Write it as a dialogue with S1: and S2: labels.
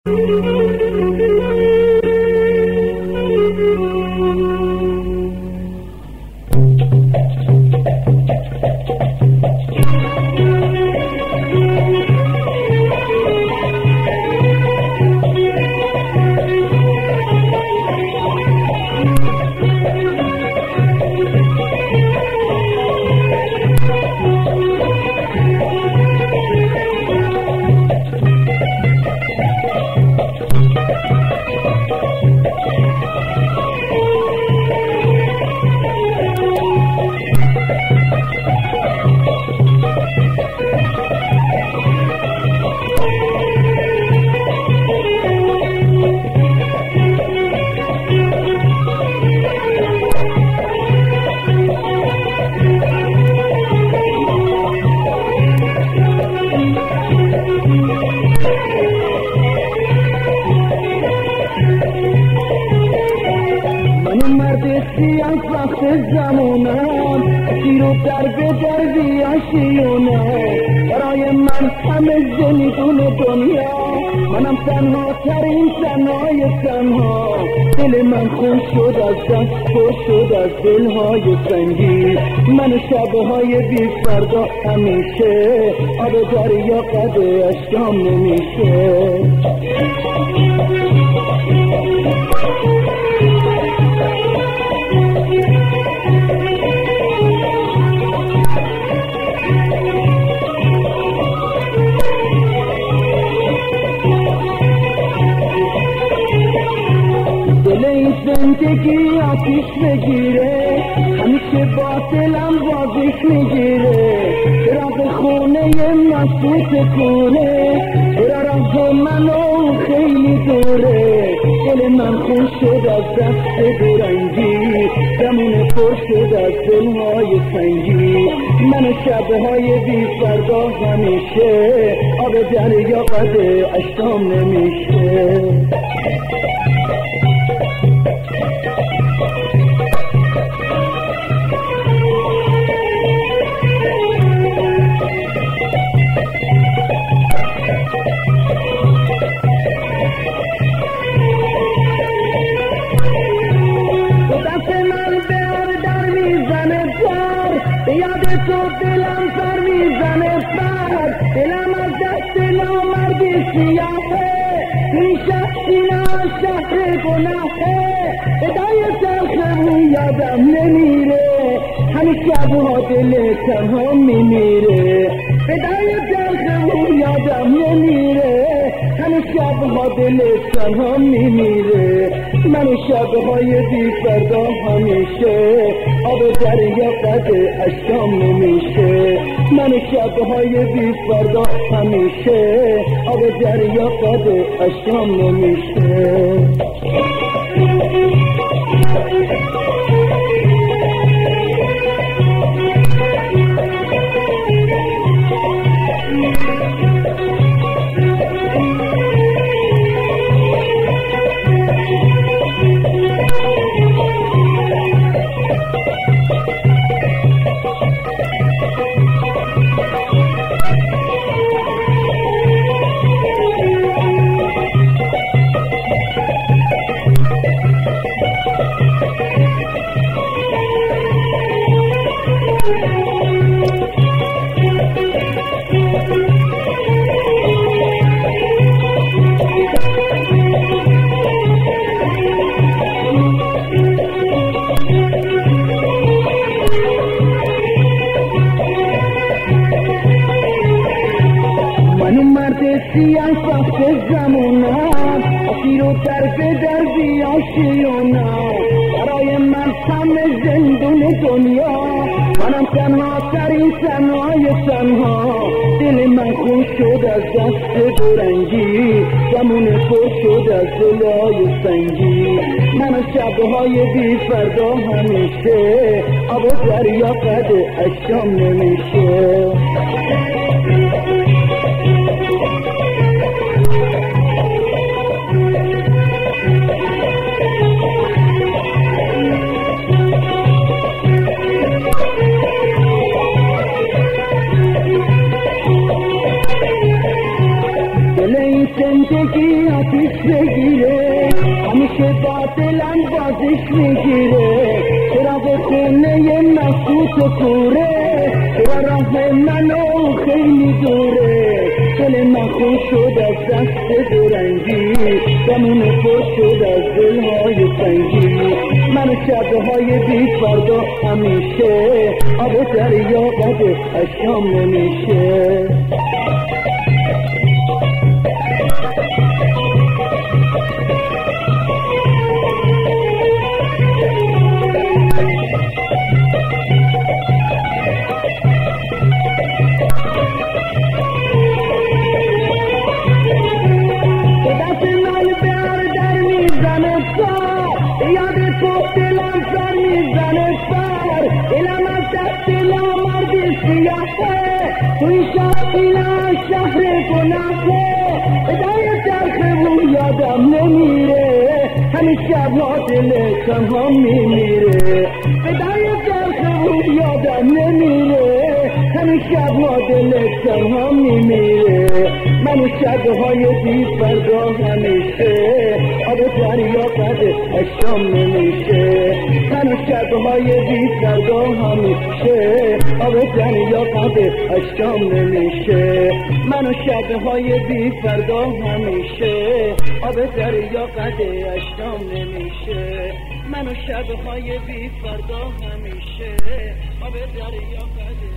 S1: از وقت زمونم سیر و در به در بیاشیونه برای من همه زندون دنیا منم تنها ترین تنهای تنها دل من خون شد از دست پر شد از دلهای سنگی من شبهای بی فردا همیشه آب دریا قد اشکام نمیشه زندگی آتیش بگیره همیشه باطلم بازیش میگیره چراغ خونه مسئوط کنه چرا راه منو خیلی دوره دل من خون شد از دست برنگی زمون پر شد از دلهای سنگی من شبهای بی فردا همیشه آب دریا قد اشکام نمیشه یاد تو دلم سر میزنه بر دلم از دست نامردی سیاهه این شهر گناهه ادای تلخمون یادم نمیره همین شبها دل تنها میمیره ادای تلخمون یادم نمیره همین شبها دل تنها میمیره من شبهای بی فردا همیشه آب دریا قد اشکام نمیشه من شبهای بی فردا همیشه آب دریا قد اشکام نمیشه سیاه وقت زمونم اسیر و در به در بیاشیونم برای من همه زندون دنیا منم تنها ترین تنهای تنها دل من خون شد از دست برنگی زمون پر شد از دلهای سنگی من شبهای بی فردا همیشه آب دریا قد اشکام نمیشه زندگی آتیش پیش بگیره، همیشه باطلم بازش میگیره. چراغ خونه مسعود و کوره، چرا راه منو خیلی دوره. دل من خون شد از دست دورنگی، زمون پر شد از دلهای سنگی. من شبهای بی فردا همیشه، آب دریا قد اشکام نمیشه. توی شهر گناهه ادای ترخه یادم نمیره، همیشه با دل تنها میمیره. ادای ترخه یادم نمیره، همیشه با دل تنها میمیره. من شبهای بی فردا همیشه، آب دریا قد اشکام نمیشه. من شبهای بی فردا همیشه، آب دریا قد اشکام نمیشه. من شبهای بی فردا همیشه، آب دریا قد اشکام نمیشه. من شبهای بی فردا همیشه، آب دریا قد